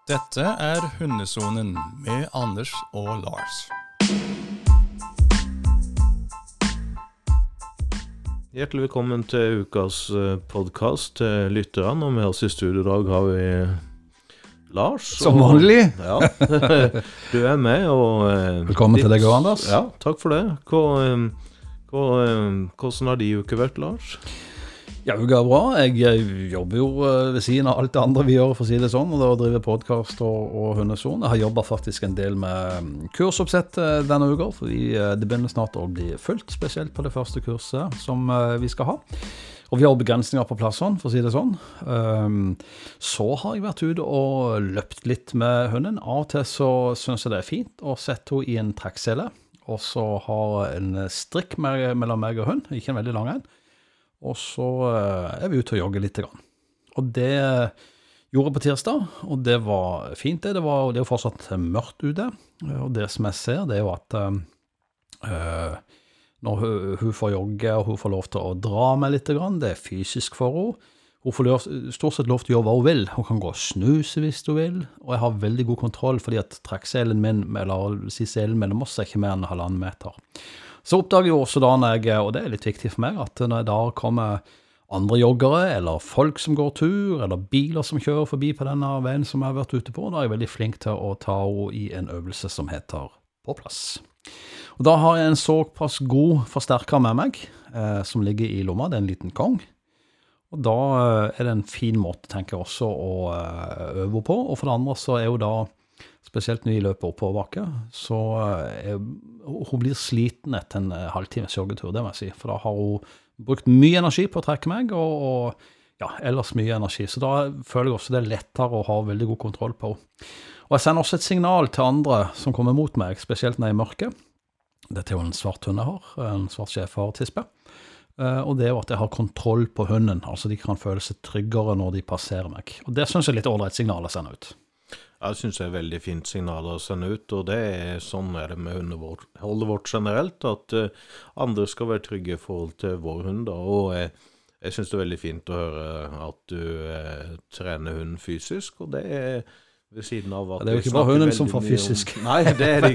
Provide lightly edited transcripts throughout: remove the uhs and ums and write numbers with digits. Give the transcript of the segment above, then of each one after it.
Dette Hundesonen med Anders og Lars. Hjertelig velkommen til ukas podcast til lytterne, og med oss i studio i dag har vi Lars. Som vanlig. Ja, du med, og... Velkommen til deg, Anders. Ja, takk for det. Hvordan har de uke vært, Lars? Ja, det går bra. Jeg jobber jo ved siden av alt det andre vi gjør, for å si det sånn, og da driver podcast og hundeson. Jeg har jobbet faktisk en del med kursoppsett denne uka, fordi det begynner snart å bli fullt, spesielt på det første kurset som vi skal ha. Og vi har begrensninger på plassene, for å si det sånn. Så har jeg vært ute og løpt litt med hunden. Av og til så synes jeg det er fint å sette henne i en trekksele, og så har en strikk mellom meg og hund, ikke en veldig lang en. Og så vi ute og jogge litt grann. Og det gjorde jeg på tirsdag, og det var fint det. Det er jo fortsatt mørkt ute, og det som jeg ser, det er jo at når hun får jogge, og hun får lov til å dra med litt grann, det er fysisk for henne. Hun får stort sett lov til å gjøre hva hun vil. Hun kan gå og snuse hvis hun vil, og jeg har veldig god kontroll, fordi at trekkselen min, eller selen mellom oss, ikke mer enn 1,5 meter. Så oppdager jeg jo også da, og det er litt viktig for meg, at når da kommer andre joggere, eller folk som går tur, eller biler som kjører forbi på denne veien som jeg har vært ute på, da er jeg veldig flink til å ta henne i en øvelse som heter på plass. Og da har jeg en såpass god forsterker med meg, som ligger i lomma, det er en liten kong. Og da er det en fin måte, tenker jeg også, å øve på, og for det andre så er jo da spesielt når vi løper oppoverbakke, så hun blir sliten etter en halvtimes joggetur, det må jeg si. For da har hun brukt mye energi på å trekke meg, og ja, ellers mye energi. Så da føler jeg også det er lettere å ha veldig god kontroll på henne. Og jeg sender også et signal til andre som kommer mot meg, spesielt når jeg er i mørket. Dette er jo en svart hund jeg har, en svart schæfertispe. Og det er jo at jeg har kontroll på hunden, altså de kan føle seg tryggere når de passerer meg. Og det synes jeg er litt ordentlig signal å sende ut. Jeg synes det er veldig fint signal å sende ut, og sånn er det med hundeholdet vårt generelt, at andre skal være trygge i forhold til vår hund, og jeg synes det er veldig fint å høre at du trener hunden fysisk, og det er ved siden av at... Det er jo ikke bare hunden som får fysisk. Nei, det er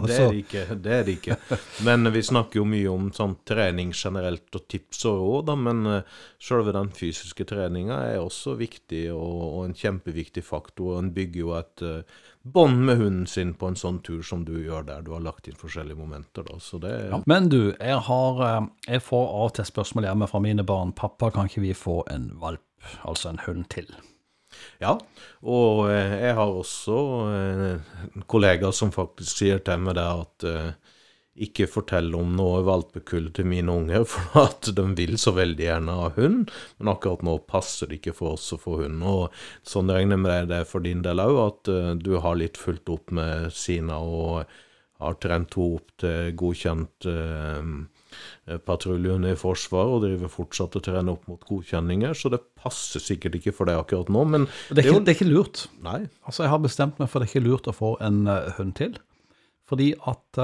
det ikke, Men vi snakker jo mye om sånn trening generelt og tips og råd, men selve den fysiske treningen er også viktig og en kjempeviktig faktor. En bygger jo et bånd med hunden sin på en sånn tur som du gjør der du har lagt inn forskjellige momenter. Da. Så det... Ja. Men du, jeg får av og til spørsmål hjemme fra mine barn. Pappa, kan ikke vi få en valp, altså en hund til? Ja, og jeg har også kollegaer som faktisk sier til meg det at ikke fortell om noe valpekull til mine unger, for at de vil så veldig gjerne ha hund, men akkurat nå passer det ikke for oss å få hund. Og sånn regner med det for din del også, at du har litt fulgt opp med Sina og har trent henne opp til godkjent patruljen i forsvar og driver fortsatt å trene opp mot godkjenninger, så det passer sikkert ikke for deg akkurat nå, men... Det er ikke lurt. Nei. Altså, jeg har bestemt meg for det er ikke lurt å få en hund til, fordi at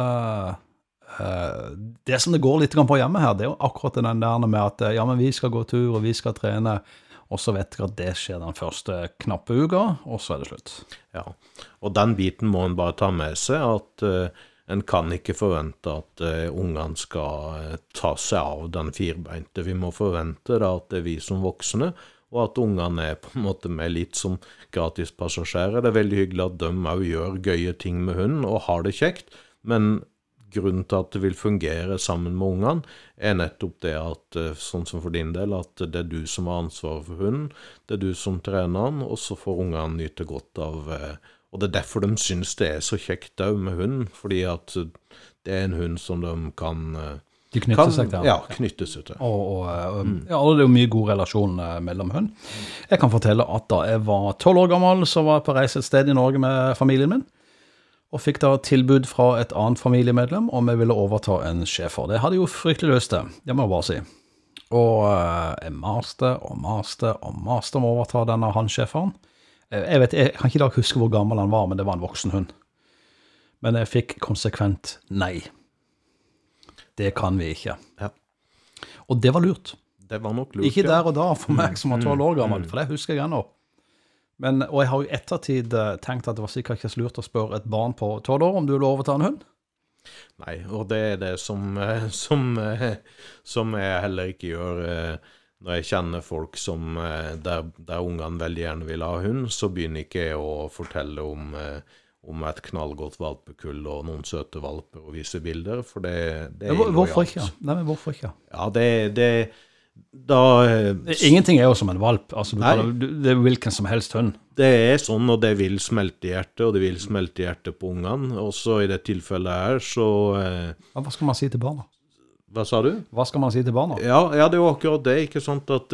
det som det går litt på hjemme her, det er jo akkurat den der med at ja, men vi skal gå tur og vi skal trene, og så vet jeg at det skjer den første knappe uka, og så er det slutt. Ja. Og den biten må en bare ta med seg, at en kan ikke forvente at ungene skal ta seg av den firbeinte. Vi må forvente da, at det er vi som voksne, og at ungene er på en måte med litt som gratispassasjerer. Det er veldig hyggelig at de også gjør gøye ting med hunden og har det kjekt, men grunnen til at det vil fungere sammen med ungene er nettopp det at, sånn som for din del, at det er du som har ansvar for hunden, det er du som trener den, og så får ungene nyte godt av og det er derfor de synes det er så kjekt med hunden, fordi at det er en hund som de kan... De knytter seg til. Ja, knytter seg til. Ja, og det er jo mye god relasjon mellom hund. Jeg kan fortelle at da jeg var 12 år gammel, så var jeg på reise et sted i Norge med familien min, og fikk da tilbud fra et annet familiemedlem om jeg ville overta en schæfer. Det hadde jo fryktelig lyst til, det må jeg bare si. Og jeg maste om å overta denne schæferen. Jeg kan ikke i dag huske hvor gammel han var, men det var en voksen hund. Men jeg fikk konsekvent nei. Det kan vi ikke. Ja. Og det var lurt. Det var nok lurt, ikke der og da for meg som var 12 år gammel, for det husker jeg ennå. Og jeg har i ettertid tenkt at det var sikkert ikke så lurt å spørre et barn på 12 år om du vil overta en hund. Nei, og det er det som jeg heller ikke gjør når jeg kjenner folk som, der ungene veldig gjerne vil ha hund, så begynner ikke jeg å fortelle om et knallgodt valpekull og noen søte valper og vise bilder, for det er hvorfor ikke? Nei, men hvorfor ikke? Ja, ingenting er jo som en valp, altså det er hvilken som helst hund. Det er sånn, og det vil smelte i hjertet, og det vil smelte i hjertet på ungene. Også i det tilfellet her, så... Hva skal man si til barna? Hva sa du? Hva skal man si til barna? Ja, det er jo akkurat det, ikke sant, at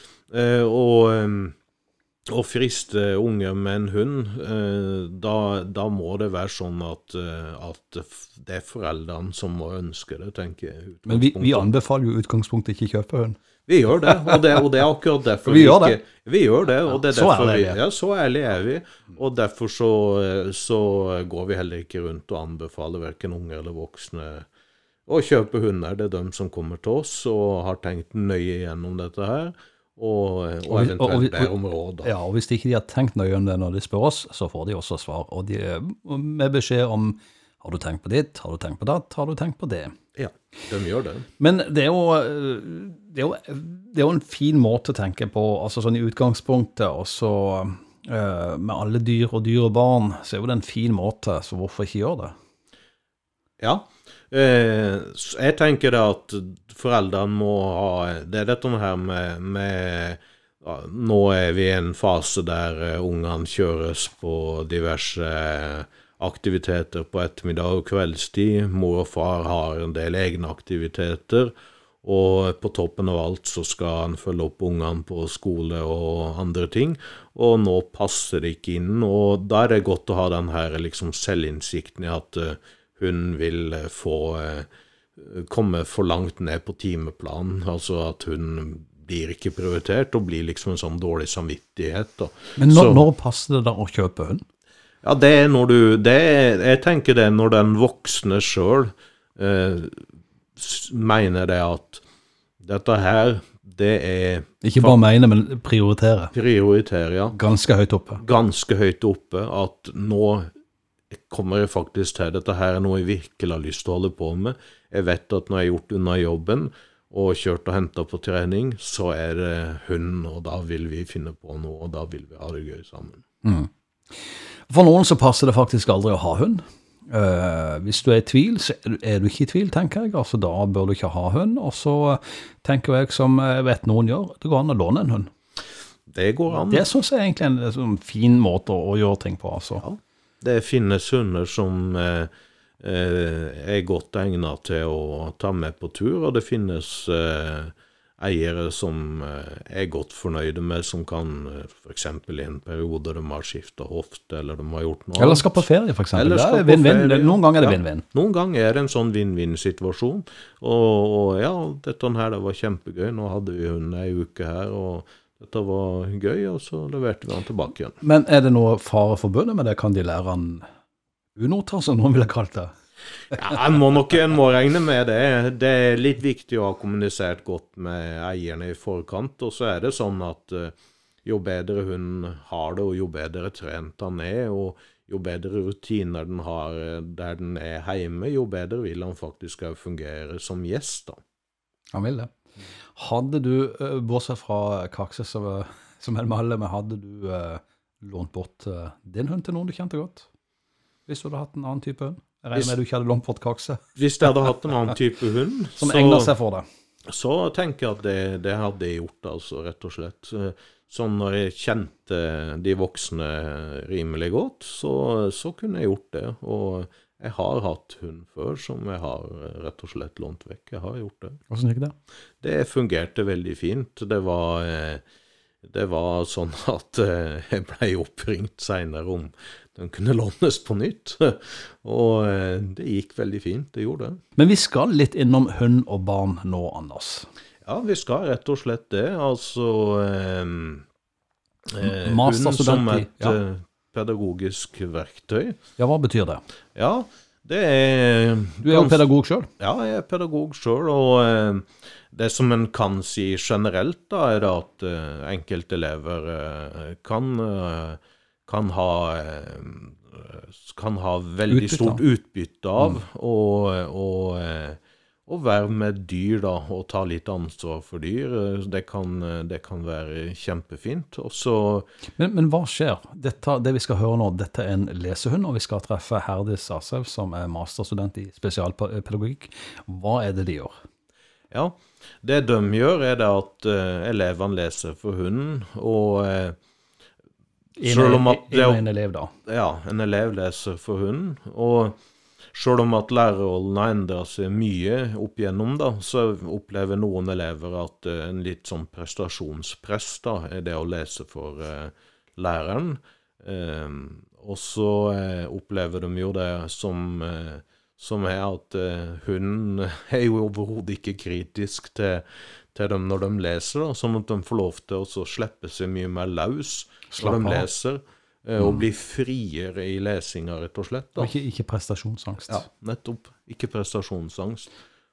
å friste unger med en hund, da må det være sånn at det er foreldrene som må ønske det, tenker jeg. Men vi anbefaler jo utgangspunktet ikke kjøpe hund. Vi gjør det, og det er akkurat derfor vi gjør det. Vi gjør det, og det er derfor så ærlig er vi. Og derfor så går vi heller ikke rundt og anbefaler hverken unge eller voksne å kjøpe hunder. Det er de som kommer til oss og har tenkt nøye gjennom dette her, og eventuelt ber om råd. Ja, og hvis ikke de har tenkt nøye om det når de spør oss, så får de også svar. Og de med beskjed om, har du tenkt på ditt, har du tenkt på datt, har du tenkt på det? Ja, de gjør det. Men det er jo en fin måte å tenke på, altså sånn i utgangspunktet, og så med alle dyr og dyrebarn, så er jo det en fin måte, så hvorfor ikke gjøre det? Ja, jeg tenker at foreldrene må ha, det er dette her med nå er vi i en fase der ungene kjøres på diverse aktiviteter på ettermiddag og kveldstid. Mor og far har en del egne aktiviteter, og på toppen av alt så skal han følge opp ungene på skole og andre ting, og nå passer det ikke inn, og da er det godt å ha den her liksom selvinnsikten i at hun vil komme for langt ned på timeplan, altså at hun blir ikke prioritert og blir liksom en sånn dårlig samvittighet. Da. Men når passer det da å kjøpe hund? Ja, det er når jeg tenker det når den voksne selv mener det at dette her, det er... Ikke bare mene, men prioritere. Prioritere, ja. Ganske høyt oppe. Ganske høyt oppe, at nå kommer jeg faktisk til dette her er noe jeg virkelig har lyst til å holde på med. Jeg vet at når jeg har gjort unna jobben, og kjørt og hentet på trening, så er det hund, og da vil vi finne på noe, og da vil vi ha det gøy sammen. Mm. For noen så passer det faktisk aldri å ha hund. Hvis du er i tvil, så er du ikke i tvil, tenker jeg. Altså, da bør du ikke ha hund. Og så tenker jeg, som jeg vet noen gjør, det går an å låne en hund. Det går an. Det synes jeg egentlig er en sånn fin måte å gjøre ting på. Altså. Ja, det finnes hunder som er godt egnet til å ta med på tur, og det finnes eiere som er godt fornøyde med, som kan for eksempel i en periode de har skiftet hofte, eller de har gjort noe Eller skal på ferie, for eksempel. Det er win-win. Noen ganger er det win-win. Noen ganger er det en sånn win-win-situasjon. Og ja, dette her det var kjempegøy. Nå hadde vi hund en uke her, og dette var gøy, og så leverte vi han tilbake igjen. Men er det noe fare forbundet med det? Kan de lære han unoter, som noen ville kalt det? Ja, en må regne med det. Det er litt viktig å ha kommunisert godt med eierne i forkant, og så er det sånn at jo bedre hun har det, og jo bedre trent han er, og jo bedre rutiner den har der den er hjemme, jo bedre vil han faktisk fungere som gjest da. Han vil det. Hadde du, bortsett fra Kakse som en malle, men hadde du lånt bort din hund til noen du kjente godt? Hvis du hadde hatt en annen type hund? Jeg regner med du ikke hadde lånt bort Kakse. Hvis jeg hadde hatt en annen type hund, som egner seg for det. Så tenker jeg at det hadde jeg gjort, altså, rett og slett. Sånn når jeg kjente de voksne rimelig godt, så kunne jeg gjort det. Og jeg har hatt hund før som jeg har rett og slett lånt vekk. Jeg har gjort det. Hvordan gikk det? Det fungerte veldig fint. Det var sånn at jeg ble oppringt senere om den kunne lånes på nytt, og det gikk veldig fint, det gjorde det. Men vi skal litt innom hund og barn nå, Anders. Ja, vi skal rett og slett det, altså hund som et pedagogisk verktøy. Ja, hva betyr det? Ja, Det er Du er jo pedagog selv. Ja, jeg er pedagog selv, og det som en kan si generelt da, er det at enkelte elever kan ha veldig stort utbytte av å være med dyr da, og ta litt ansvar for dyr. Det kan være kjempefint. Og så Men hva skjer? Det vi skal høre nå, dette er en lesehund, og vi skal treffe Herdis Asev, som er masterstudent i spesialpedagogikk. Hva er det de gjør? Ja, det de gjør er det at elevene leser for hunden, og en elev da? Ja, en elev leser for hunden, og selv om at lærerrollen har endret seg mye opp igjennom da, så opplever noen elever at en litt sånn prestasjonspress da, er det å lese for læreren. Og så opplever de jo det som er at hunden er jo overhodet ikke kritisk til dem når de leser, da, sånn at de får lov til å slippe seg mye mer løs når de leser. Og bli friere i lesinga, rett og slett. Da. Ikke prestasjonsangst. Ja, nettopp. Ikke prestasjonsangst.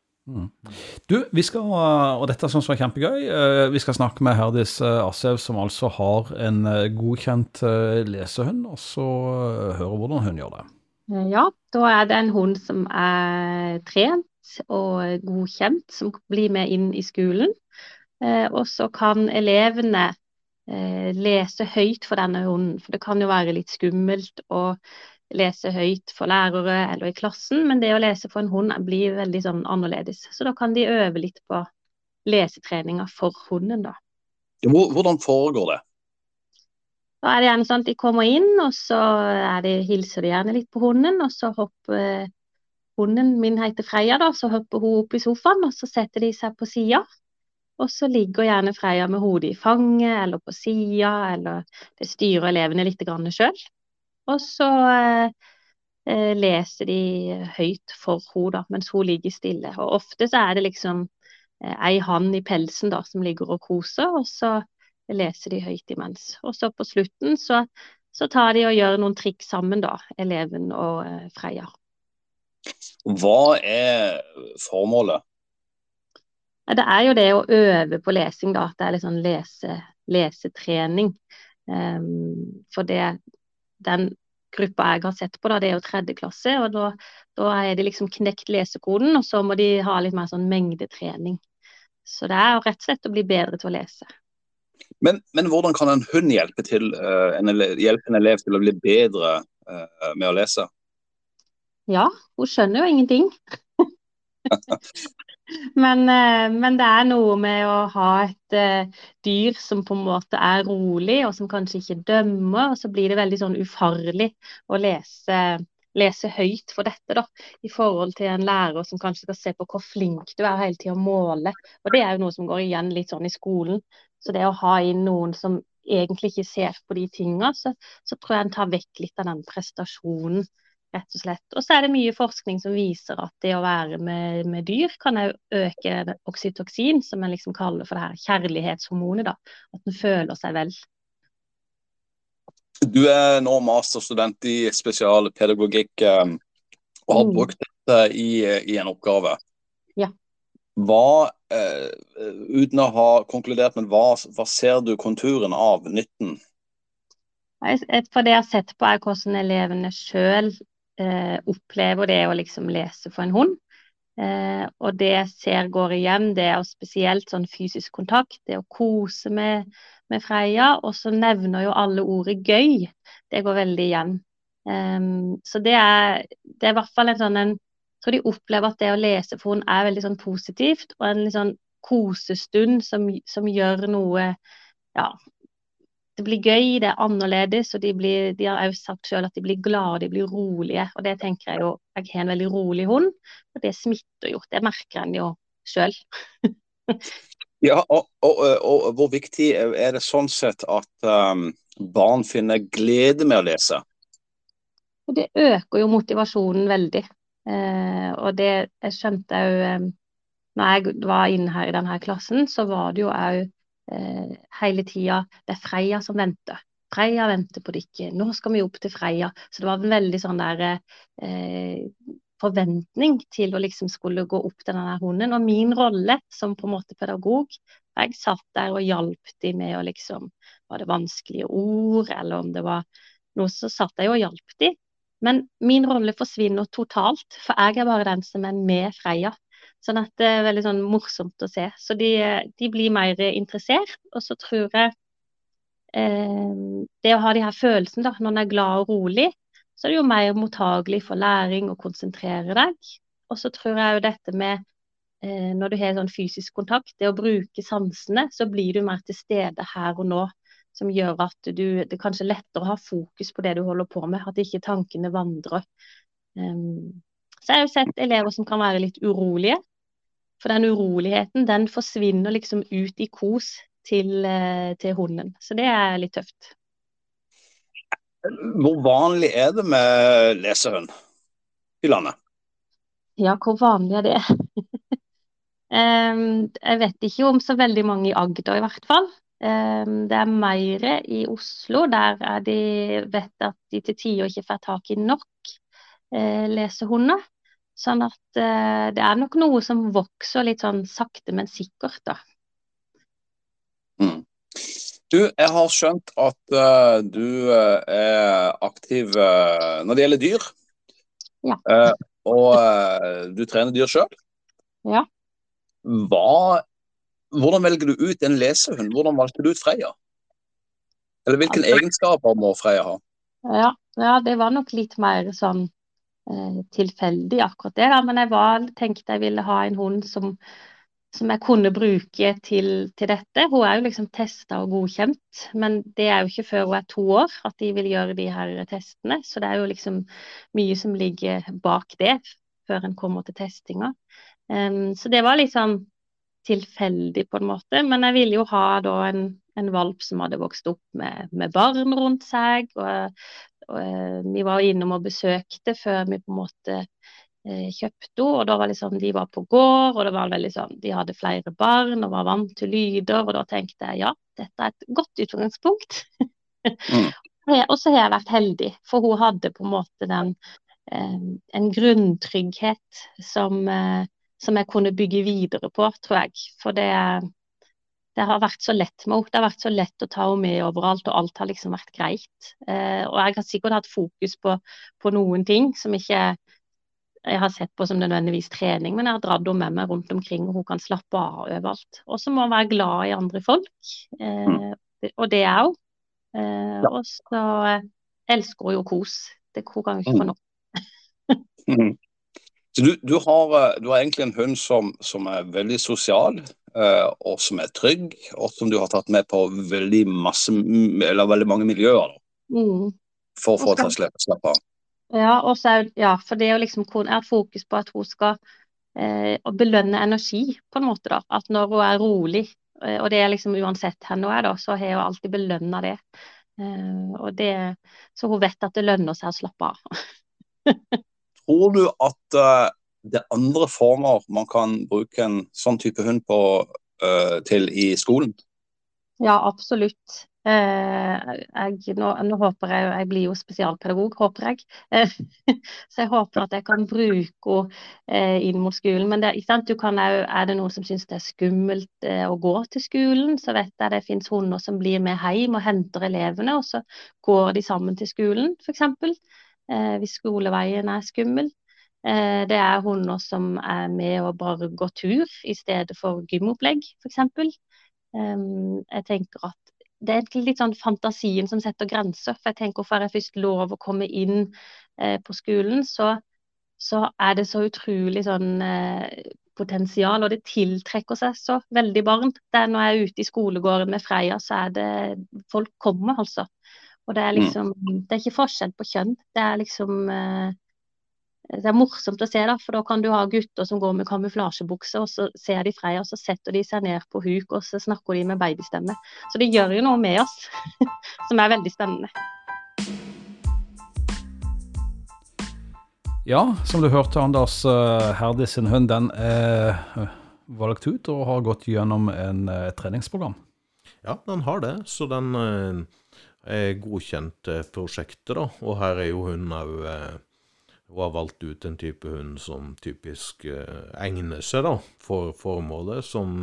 Du, vi skal, og dette synes jeg er kjempegøy, vi skal snakke med Herdis Asev, som altså har en godkjent lesehund, og så høre hvordan hun gjør det. Ja, da er det en hund som er trent og godkjent, som blir med inn i skolen. Og så kan elevene lese høyt for denne hunden, for det kan jo være litt skummelt å lese høyt for lærere eller i klassen, men det å lese for en hund blir veldig sånn annerledes. Så da kan de øve litt på lesetreninga for hunden da. Hvordan foregår det? Da er det gjerne sånn at de kommer inn, og så hilser de gjerne litt på hunden, og så hopper hunden, min heter Freya da, så hopper hun opp i sofaen, og så setter de seg på siden. Og så ligger gjerne Freya med hodet i fanget, eller på siden, eller det styrer elevene litt grann selv. Og så leser de høyt for henne da, mens hun ligger stille. Og ofte så er det liksom en hand i pelsen da, som ligger og koser, og så leser de høyt imens. Og så på slutten så tar de og gjør noen triks sammen da, eleven og Freya. Hva er formålet? Det er jo det å øve på lesing da, det er litt sånn lesetrening. For den gruppa jeg har sett på da, det er jo 3. klasse, og da er det liksom knekt lesekoden, og så må de ha litt mer sånn mengdetrening. Så det er rett og slett å bli bedre til å lese. Men hvordan kan en hund hjelpe en elev til å bli bedre med å lese? Ja, hun skjønner jo ingenting. Men det er noe med å ha et dyr som på en måte er rolig, og som kanskje ikke dømmer, og så blir det veldig sånn ufarlig å lese høyt for dette da, i forhold til en lærer som kanskje skal se på hvor flink du er hele tiden å måle, og det er jo noe som går igjen litt sånn i skolen, så det å ha inn noen som egentlig ikke ser på de tingene, så tror jeg en tar vekk litt av den prestasjonen, rett og slett. Og så er det mye forskning som viser at det å være med dyr kan jo øke oksytoksin, som man liksom kaller for det her kjærlighetshormonet da, at den føler seg vel. Du er nå masterstudent i spesialpedagogikk og har brukt dette i en oppgave. Ja. Uten å ha konkludert, men hva ser du konturen av nytten? For det jeg har sett på er hvordan elevene selv opplever det å liksom lese for en hund. Og det jeg ser går igjen, det er spesielt sånn fysisk kontakt, det å kose med Freya, og så nevner jo alle ordet gøy. Det går veldig igjen. Så det er i hvert fall jeg tror de opplever at det å lese for hund er veldig sånn positivt, og en litt sånn kosestund som gjør noe, ja, det blir gøy, det er annerledes, og de har også sagt selv at de blir glade, de blir rolige, og det tenker jeg jo, jeg har en veldig rolig hund, og det smitter jo, det merker en jo selv. Ja, og hvor viktig er det sånn sett at barn finner glede med å lese? Det øker jo motivasjonen veldig, og det jeg skjønte jo, når jeg var inne her i denne klassen, så var det jo også hele tiden det er Freya som venter. Freia venter på dere, nå skal vi opp til Freia. Så det var en veldig sånn der forventning til å liksom skulle gå opp til denne hunden. Og min rolle som på en måte pedagog, jeg satt der og hjalp de med å liksom, var det vanskelige ord, eller om det var noe, så satt jeg og hjalp de. Men min rolle forsvinner totalt, for jeg bare den som med Freia. Sånn at det veldig sånn morsomt å se. Så de blir mer interessert, og så tror jeg det å ha de her følelsene da, når man glad og rolig, så det jo mer mottagelig for læring og konsentrere deg. Og så tror jeg jo dette med, når du har sånn fysisk kontakt, det å bruke sansene, så blir du mer til stede her og nå, som gjør at det kanskje lettere å ha fokus på det du holder på med, at ikke tankene vandrer. Så jeg har jo sett elever som kan være litt urolige, for den uroligheten, den forsvinner liksom ut i kos til hunden. Så det litt tøft. Hvor vanlig det med lesehund i landet? Ja, hvor vanlig det? Jeg vet ikke om så veldig mange i Agder i hvert fall. Det mer i Oslo, der de vet at de til tider ikke får tak i nok lesehunder. Sånn at det nok noe som vokser litt sånn sakte, men sikkert da. Du, jeg har skjønt at du aktiv når det gjelder dyr. Ja. Og du trener dyr selv. Ja. Hvordan velger du ut en lesehund? Hvordan valgte du ut Freia? Eller hvilke egenskaper må Freia ha? Ja, det var nok litt mer sånn tilfeldig akkurat det. Da. Men jeg tenkte jeg ville ha en hund som jeg kunne bruke til dette. Hun jo liksom testet og godkjent, men det jo ikke før hun 2 år at de vil gjøre de her testene, så det jo liksom mye som ligger bak det, før en kommer til testinga. Så det var liksom tilfeldig på en måte, men jeg ville jo ha da en valp som hadde vokst opp med barn rundt seg, og vi var innom og besøkte før vi på en måte kjøpte, og da var liksom de var på gård, og det var veldig sånn, de hadde flere barn og var vant til lyder, og da tenkte jeg, ja, dette et godt utgangspunkt. Og så har jeg vært heldig, for hun hadde på en måte en grunntrygghet som jeg kunne bygge videre på, tror jeg, for det har vært så lett med henne, det har vært så lett å ta henne med overalt, og alt har liksom vært greit, og jeg har sikkert hatt fokus på noen ting som ikke jeg har sett på som nødvendigvis trening, men jeg har dratt henne med meg rundt omkring, og hun kan slappe av overalt. Og så må hun være glad i andre folk, og det hun. Og så elsker hun jo kos. Det hun kan jo ikke få nok. Så du har egentlig en hund som veldig sosial, og som trygg, og som du har tatt med på veldig mange miljøer for å få til å slappe av. Ja, og så for det å liksom fokus på at hun skal belønne energi på en måte da, at når hun rolig, og det liksom uansett henne hun da, så har hun alltid belønnet det, og så hun vet at det lønner seg å slappe av. Tror du at det andre former man kan bruke en sånn type hund til i skolen? Ja, absolutt. Nå håper jeg blir jo spesialpedagog, håper jeg. Så jeg håper at jeg kan bruke henne inn mot skolen. Men det noen som synes det skummelt å gå til skolen, så vet jeg det finnes hunder som blir med hjem og henter elevene, og så går de sammen til skolen, for eksempel, hvis skoleveien skummel. Det hunder som med å bare gå tur i stedet for gymopplegg, for eksempel. Jeg tenker at det egentlig litt sånn fantasien som setter grenser, for jeg tenker for jeg først lov å komme inn på skolen, så det så utrolig sånn potensial, og det tiltrekker seg så veldig barn. Når jeg ute i skolegården med Freia, så det folk kommer altså, og det liksom, det ikke forskjell på kjønn, det liksom det morsomt å se da, for da kan du ha gutter som går med kamuflasjebukser, og så ser de Freia, og så setter de seg ned på huk, og så snakker de med babystemme. Så det gjør jo noe med oss, som veldig spennende. Ja, som du hørte, Anders, Herdi sin hund, den valgt ut og har gått gjennom en treningsprogram. Ja, den har det, så den godkjent prosjektet da, og her jo hun også, hun har valgt ut en type hund som typisk egner seg da, for formålet, som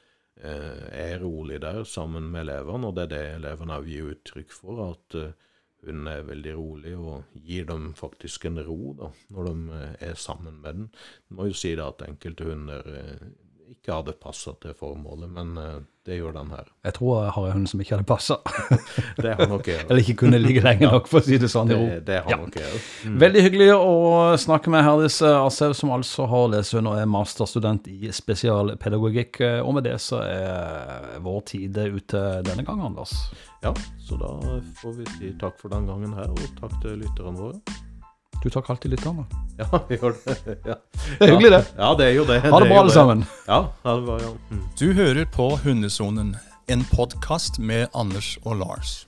rolig der sammen med eleverne, og det det eleverne har gitt uttrykk for, at hun veldig rolig og gir dem faktisk en ro da, når de sammen med den. Du må jo si da at enkelte hunder ikke hadde passet til formålet, men det gjør den her. Jeg tror jeg har en hund som ikke hadde passet. Det har nok jeg. Eller ikke kunne ligge lenge nok, for å si det sånn i ro. Det har nok jeg. Veldig hyggelig å snakke med Herdis Ashev, som altså har lesehund og masterstudent i spesialpedagogikk. Og med det så vår tid ute denne gangen, Anders. Ja, så da får vi si takk for den gangen her, og takk til lytterne våre. Du takker alltid lytterne. Ja, vi gjør det. Ja. Det hyggelig det. Ja, det jo det. Ha det bra alle sammen. Ja, ha det bra, ja. Du hører på Hundesonen, en podcast med Anders og Lars.